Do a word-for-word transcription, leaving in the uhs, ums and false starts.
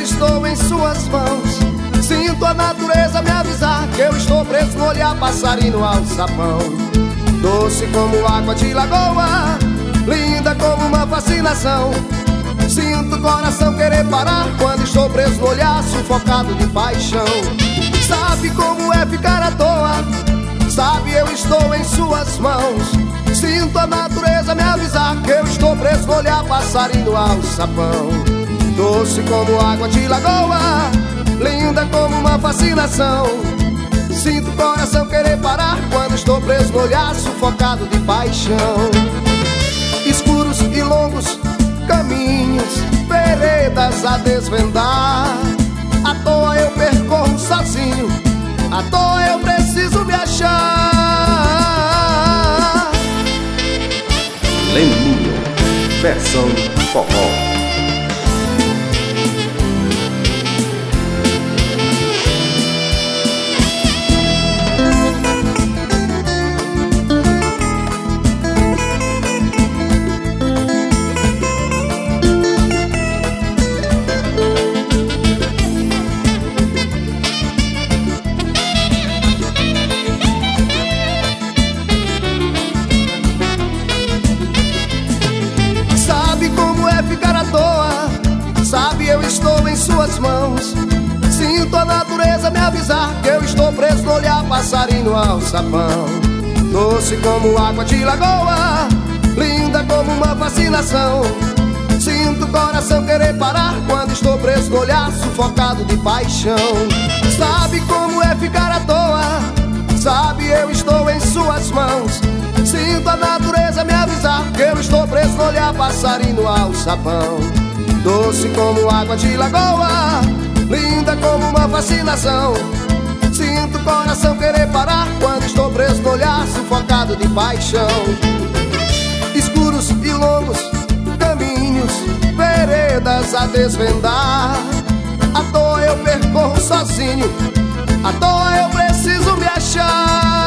estou em suas mãos. Sinto a natureza me avisar que eu estou preso no olhar passarinho ao sapão. Doce como água de lagoa, linda como uma fascinação. Sinto o coração querer parar quando estou preso no olhar sufocado de paixão. Sabe como é ficar à toa, sabe eu estou em suas mãos. Sinto a natureza me avisar que eu estou preso no olhar passarinho ao sapão. Doce como água de lagoa, linda como uma fascinação. Sinto o coração querer parar quando estou preso no olhar sufocado de paixão. Escuros e longos caminhos, veredas a desvendar. À toa eu percorro sozinho, à toa eu preciso me achar. Leninho, versão forró. Sabe eu estou em suas mãos. Sinto a natureza me avisar que eu estou preso no olhar passarinho ao sapão. Doce como água de lagoa, linda como uma fascinação. Sinto o coração querer parar quando estou preso no olhar sufocado de paixão. Sabe como é ficar à toa, sabe eu estou em suas mãos. Sinto a natureza me avisar que eu estou preso no olhar passarinho ao sapão. Doce como água de lagoa, linda como uma fascinação. Sinto o coração querer parar quando estou preso no olhar sufocado de paixão. Escuros e longos caminhos, veredas a desvendar. À toa eu percorro sozinho, à toa eu preciso me achar.